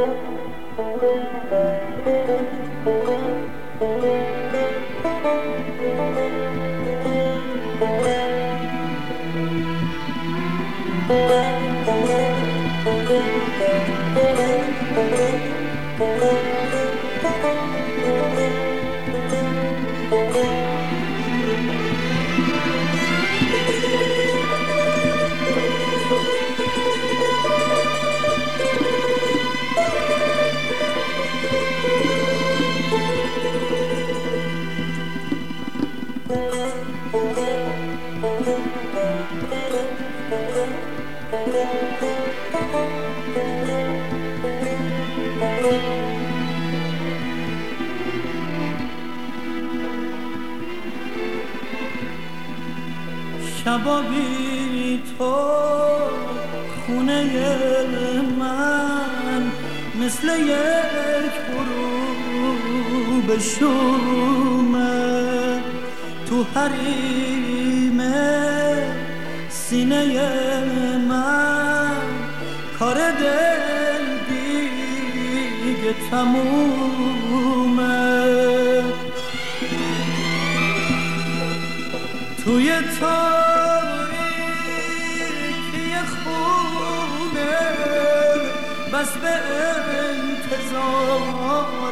شبا بی تو خونه من مثل یک غروب شومه، تو حریم سینه من کار دل دیگه تمومه. توی تاریکی خونه بس به انتظار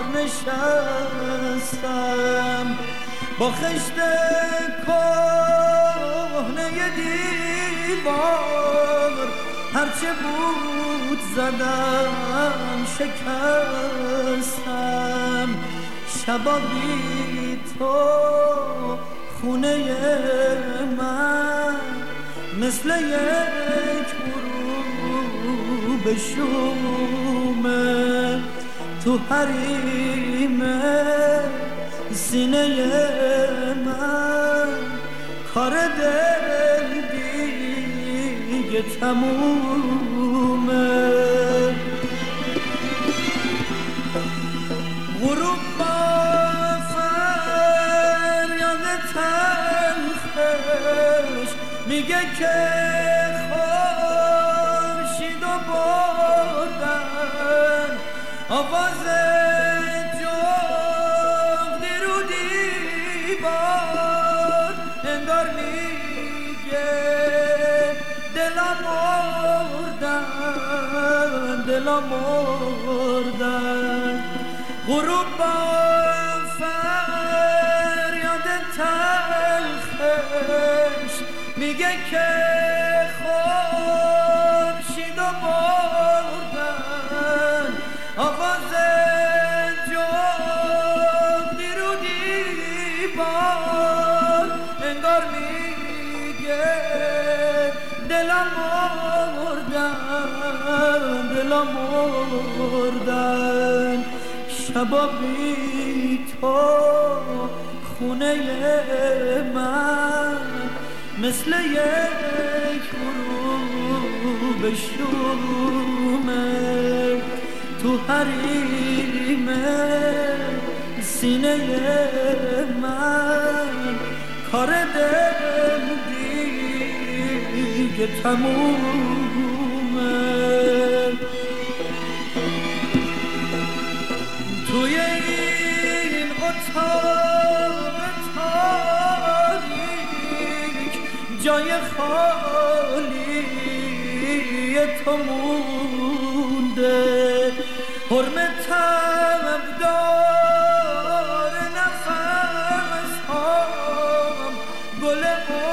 نشستم، با خشت کهنه دیوار هرچه بود زدم شکستم. شبا بی تو خونه من مثل یک غروب شومه، تو حریم سینه من کار دل دیگه تمومه. غروب با فریاد تلخش میگه که خورشید و بردن، آواز جغدی رو دیوار انگار میگه دلم مردن، دلم مردن. غروب با فریاد تلخش میگه که خورشید و بردن، آواز جغدی رو دیوار انگار میگه دلم مردن، دلم مردن. شبا بی تو خونه من مثل یک غروب شومه، تو حریم سینه من کار دل دیگه تمومه. توی این اتاق تاریک جای خالی تو مونده، حرمتم دار نفس هام گل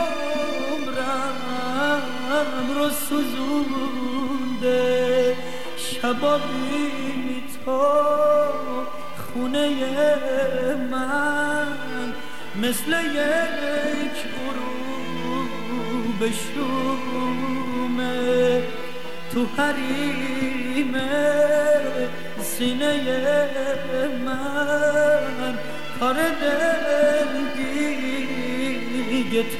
عمرم رو سوزونده. شبا بی تو خونه من مثل یک غروب شومه، تو حریم سینه من کار دل دیگه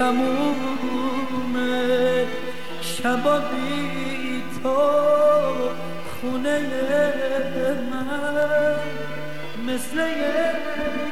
تمومه. شبا بی تو خونه من مثل یک